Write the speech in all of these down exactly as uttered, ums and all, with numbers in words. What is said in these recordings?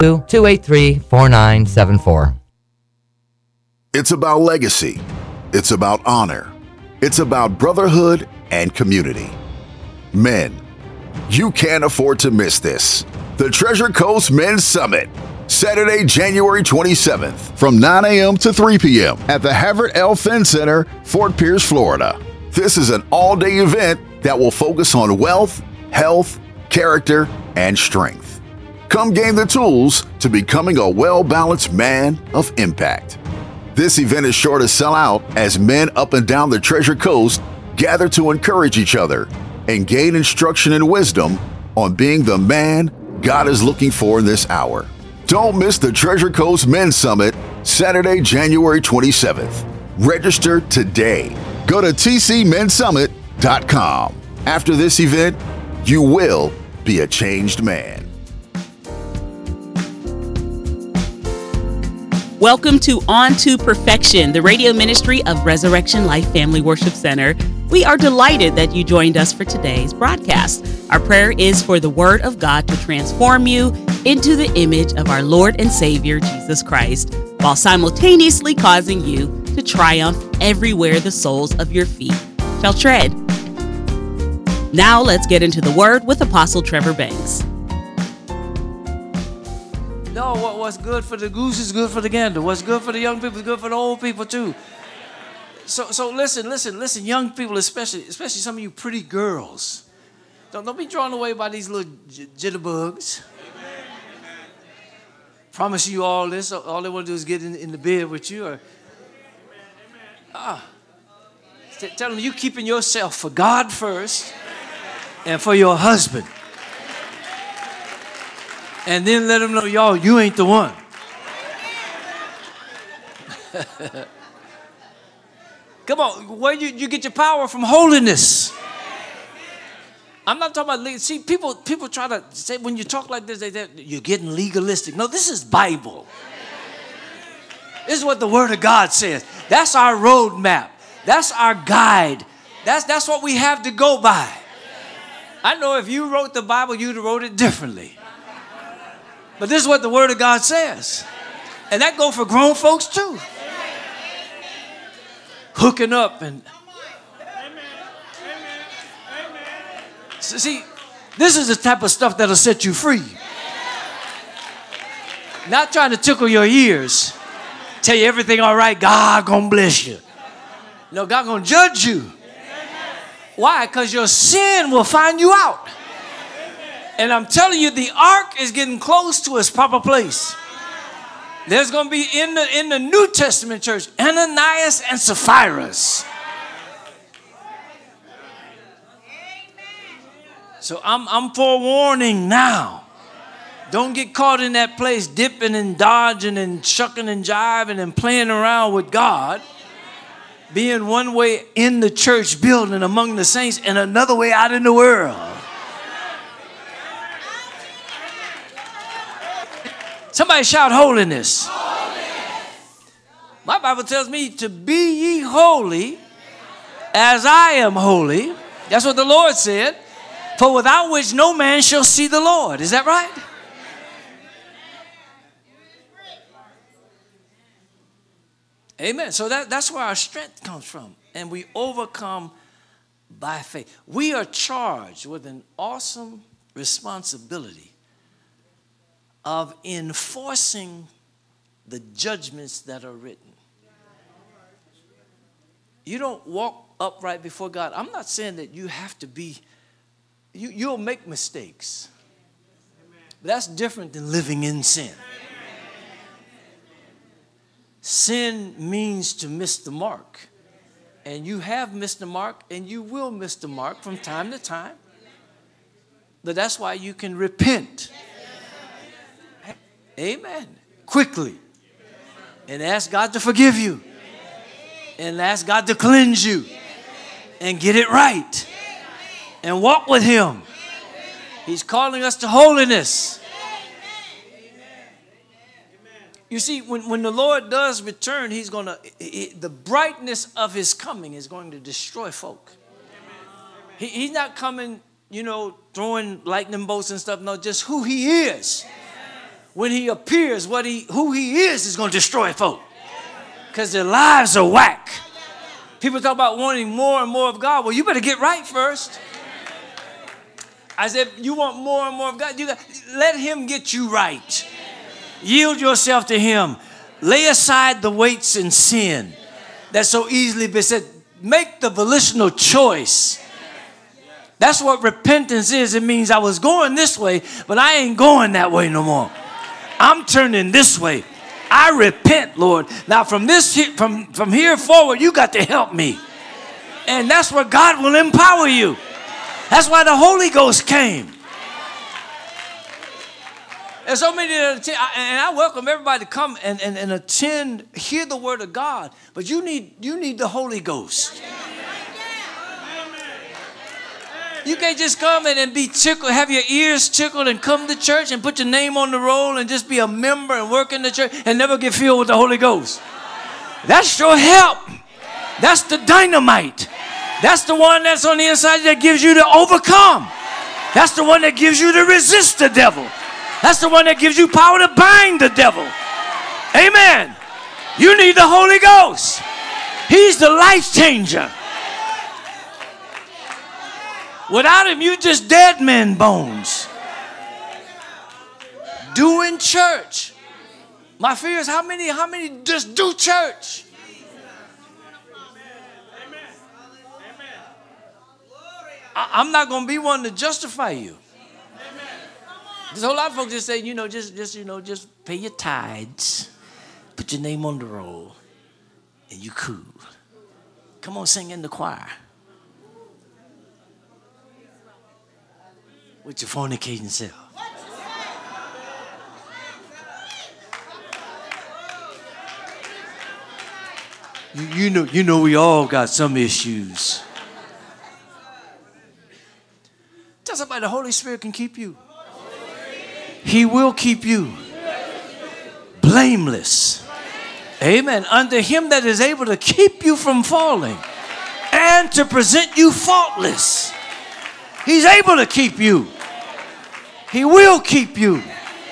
two eight three, four nine seven four. It's about legacy. It's about honor. It's about brotherhood and community. Men, you can't afford to miss this. The Treasure Coast Men's Summit, Saturday, January twenty-seventh, from nine a.m. to three p.m. at the Havert L. Finn Center, Fort Pierce, Florida. This is an all-day event that will focus on wealth, health, character, and strength. Come gain the tools to becoming a well-balanced man of impact. This event is sure to sell out as men up and down the Treasure Coast gather to encourage each other and gain instruction and wisdom on being the man God is looking for in this hour. Don't miss the Treasure Coast Men's Summit, Saturday, January twenty-seventh. Register today. Go to T C men summit dot com. After this event, you will be a changed man. Welcome to On to Perfection, the radio ministry of Resurrection Life Family Worship Center. We are delighted that you joined us for today's broadcast. Our prayer is for the Word of God to transform you into the image of our Lord and Savior, Jesus Christ, while simultaneously causing you to triumph everywhere the soles of your feet shall tread. Now let's get into the Word with Apostle Trevor Banks. No, what, what's good for the goose is good for the gander. What's good for the young people is good for the old people too. So, so listen, listen, listen, young people, especially, especially some of you pretty girls. Don't, don't be drawn away by these little j- jitterbugs. Amen. Promise you all this. All they want to do is get in, in the bed with you. Or, ah, T- tell them you keeping yourself for God first and for your husband. And then let them know, y'all, you ain't the one. Come on, where you, you get your power from? Holiness. I'm not talking about, see, people people try to say, when you talk like this, they, they, you're getting legalistic. No, this is Bible. This is what the Word of God says. That's our roadmap. That's our guide. That's, that's what we have to go by. I know if you wrote the Bible, you'd have wrote it differently. But this is what the Word of God says. And that goes for grown folks too. Hooking up and... See, this is the type of stuff that'll set you free. Not trying to tickle your ears. Tell you everything all right, God gonna bless you. No, God gonna judge you. Why? Because your sin will find you out. And I'm telling you, the ark is getting close to its proper place. There's going to be in the in the New Testament church, Ananias and Sapphira's. So I'm I'm forewarning now. Don't get caught in that place dipping and dodging and shucking and jiving and playing around with God. Being one way in the church building among the saints and another way out in the world. Somebody shout holiness. Holiness. My Bible tells me to be ye holy as I am holy. That's what the Lord said. For without which no man shall see the Lord. Is that right? Amen. So that, that's where our strength comes from. And we overcome by faith. We are charged with an awesome responsibility of enforcing the judgments that are written. You don't walk upright before God. I'm not saying that you have to be, you, you'll make mistakes. But that's different than living in sin. Sin means to miss the mark. And you have missed the mark, and you will miss the mark from time to time. But that's why you can repent. Amen. Quickly. And ask God to forgive you. And ask God to cleanse you. And get it right. And walk with Him. He's calling us to holiness. You see, when, when the Lord does return, He's going to, the brightness of His coming is going to destroy folk. He, he's not coming, you know, throwing lightning bolts and stuff. No, just who He is. when he appears, what he, who he is is going to destroy folk. Because their lives are whack. People talk about wanting more and more of God. Well, you better get right first. I said, you want more and more of God? You got, let him get you right. Yield yourself to him. Lay aside the weights and sin that so easily beset. Make the volitional choice. That's what repentance is. It means I was going this way, but I ain't going that way no more. I'm turning this way. I repent, Lord. Now from this from, from here forward, you got to help me. And that's where God will empower you. That's why the Holy Ghost came. There's so many that attend, and I welcome everybody to come and, and, and attend, hear the word of God. But you need you need the Holy Ghost. You can't just come in and be tickled, have your ears tickled and come to church and put your name on the roll and just be a member and work in the church and never get filled with the Holy Ghost. That's your help. That's the dynamite. That's the one that's on the inside that gives you to overcome. That's the one that gives you to resist the devil. That's the one that gives you power to bind the devil. Amen. You need the Holy Ghost. He's the life changer. Without him, you just dead men bones. Doing church. My fear is how many, how many just do church? I, I'm not going to be one to justify you. There's a whole lot of folks just say, you know, just, just, you know, just pay your tithes, put your name on the roll, and you cool. Come on, sing in the choir. With your fornicating self. You, you know, you know, we all got some issues. Tell somebody the Holy Spirit can keep you. He will keep you blameless. Amen. Under him that is able to keep you from falling and to present you faultless. He's able to keep you. He will keep you.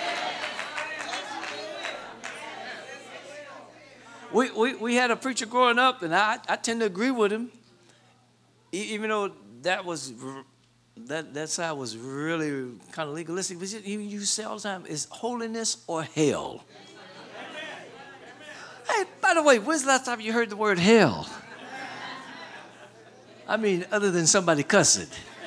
We, we, we had a preacher growing up, and I, I tend to agree with him, e- even though that was that that side was really kind of legalistic. But he used to say all the time, "Is holiness or hell?" Hey, by the way, when's the last time you heard the word hell? I mean, other than somebody cussing.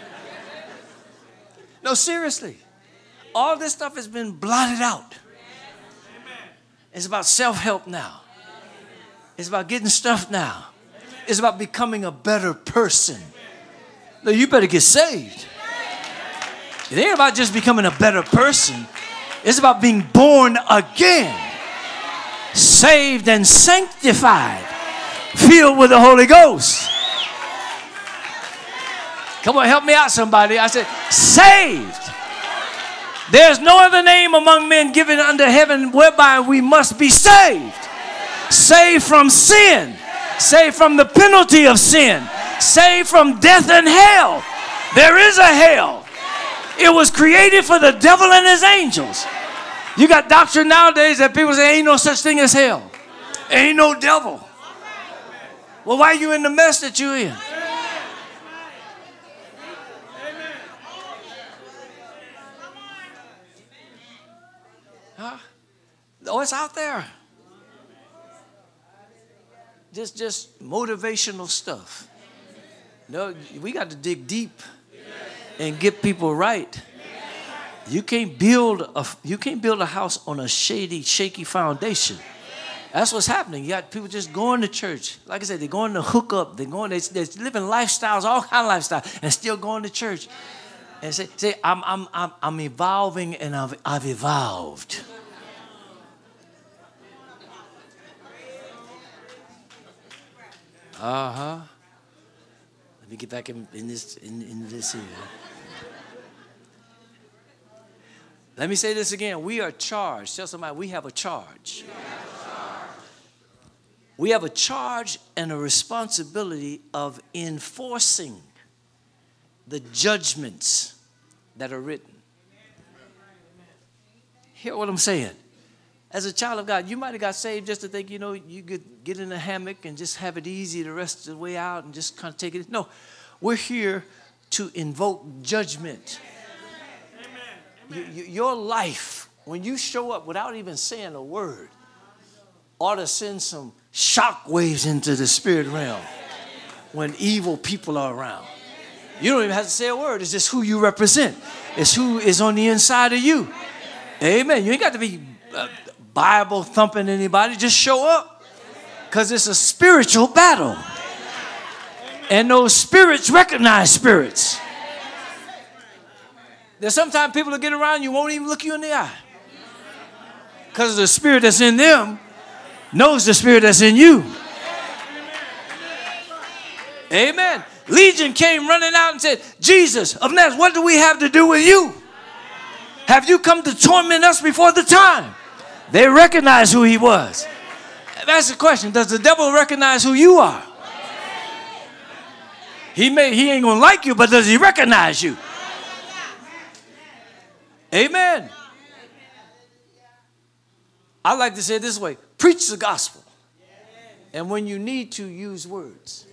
No, seriously. All this stuff has been blotted out. It's about self-help now. It's about getting stuff now. It's about becoming a better person. No, you better get saved. It ain't about just becoming a better person. It's about being born again. Saved and sanctified. Filled with the Holy Ghost. Come on, help me out, somebody. I said, saved. There's no other name among men given under heaven whereby we must be saved. Saved from sin. Saved from the penalty of sin. Saved from death and hell. There is a hell. It was created for the devil and his angels. You got doctrine nowadays that people say ain't no such thing as hell. Ain't no devil. Well, why are you in the mess that you're in? Huh? Oh, it's out there. Just, just motivational stuff. No, we got to dig deep and get people right. You can't build a you can't build a house on a shady, shaky foundation. That's what's happening. You got people just going to church. Like I said, they're going to hook up. They're going. They're, they're living lifestyles, all kind of lifestyles, and still going to church. And say, say, I'm, I'm, I'm, I'm evolving, and I've, I've evolved. Uh huh. Let me get back in, in this in, in this here. Let me say this again. We are charged. Tell somebody we have a charge. We have a charge, we have a charge and a responsibility of enforcing the judgments that are written. Hear what I'm saying? As a child of God, you might have got saved just to think, you know, you could get in a hammock and just have it easy the rest of the way out and just kind of take it. No, we're here to invoke judgment. Amen. Amen. Your life, when you show up without even saying a word, ought to send some shock waves into the spirit realm when evil people are around. You don't even have to say a word. It's just who you represent. It's who is on the inside of you. Amen. You ain't got to be uh, Bible thumping anybody. Just show up. Because it's a spiritual battle. And those spirits recognize spirits. There's sometimes people that get around you won't even look you in the eye. Because the spirit that's in them knows the spirit that's in you. Amen. Legion came running out and said, Jesus of Nazareth, what do we have to do with you? Have you come to torment us before the time? They recognize who he was. That's the question. Does the devil recognize who you are? He may, he ain't going to like you, but does he recognize you? Amen. I like to say it this way. Preach the gospel. And when you need to, use words.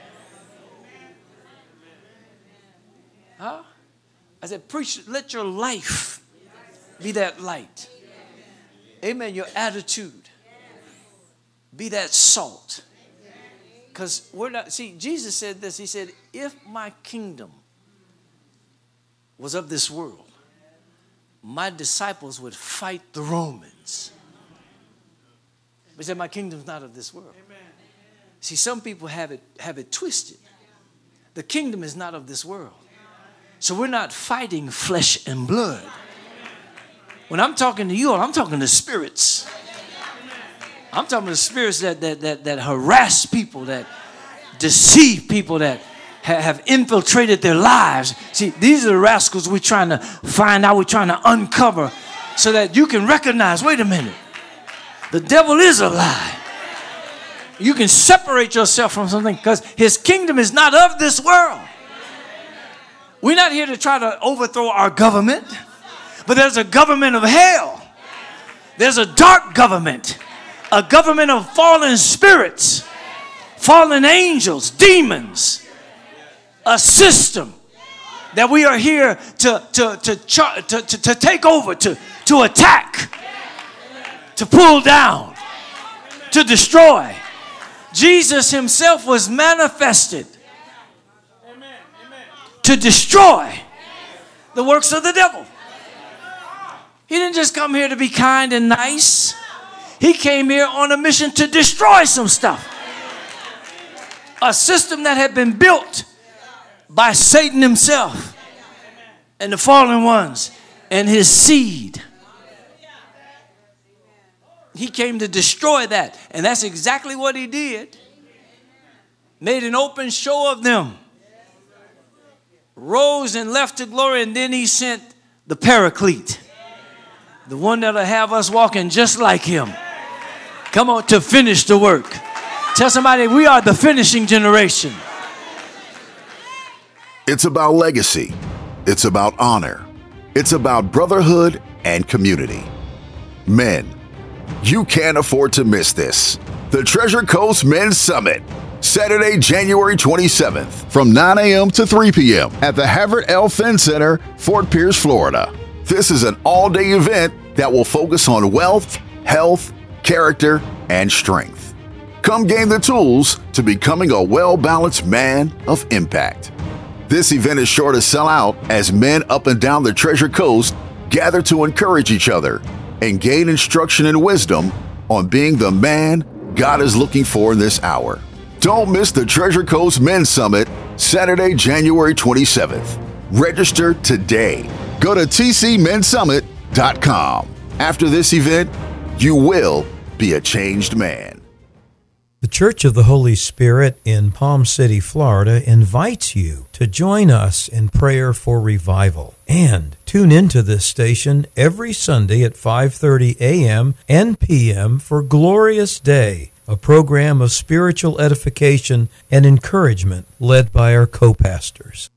Huh? I said, preach, let your life be that light. Amen. Your attitude be that salt. Because we're not, see, Jesus said this. He said, if my kingdom was of this world, my disciples would fight the Romans. But he said, my kingdom's not of this world. Amen. See, some people have it, have it twisted. The kingdom is not of this world. So we're not fighting flesh and blood. When I'm talking to you all, I'm talking to spirits. I'm talking to spirits that, that, that, that harass people, that deceive people, that ha- have infiltrated their lives. See, these are the rascals we're trying to find out, we're trying to uncover so that you can recognize, wait a minute, the devil is a lie. You can separate yourself from something because his kingdom is not of this world. We're not here to try to overthrow our government, but there's a government of hell. There's a dark government, a government of fallen spirits, fallen angels, demons, a system that we are here to, to, to, char- to, to, to take over, to, to attack, to pull down, to destroy. Jesus himself was manifested to destroy the works of the devil. He didn't just come here to be kind and nice. He came here on a mission to destroy some stuff. A system that had been built by Satan himself and the fallen ones and his seed. He came to destroy that. And that's exactly what he did. Made an open show of them. Rose and left to glory, and then he sent the Paraclete, the one that'll have us walking just like him. Come on, to finish the work. Tell somebody we are the finishing generation. It's about legacy. It's about honor. It's about brotherhood and community. Men, you can't afford to miss this. The Treasure Coast Men's Summit. Saturday, January twenty-seventh from nine a.m. to three p.m. at the Havert L. Finn Center, Fort Pierce, Florida. This is an all-day event that will focus on wealth, health, character, and strength. Come gain the tools to becoming a well-balanced man of impact. This event is sure to sell out as men up and down the Treasure Coast gather to encourage each other and gain instruction and wisdom on being the man God is looking for in this hour. Don't miss the Treasure Coast Men's Summit, Saturday, January twenty-seventh. Register today. Go to t c men summit dot com. After this event, you will be a changed man. The Church of the Holy Spirit in Palm City, Florida invites you to join us in prayer for revival. And tune into this station every Sunday at five thirty a.m. and p m for Glorious Day, a program of spiritual edification and encouragement led by our co-pastors.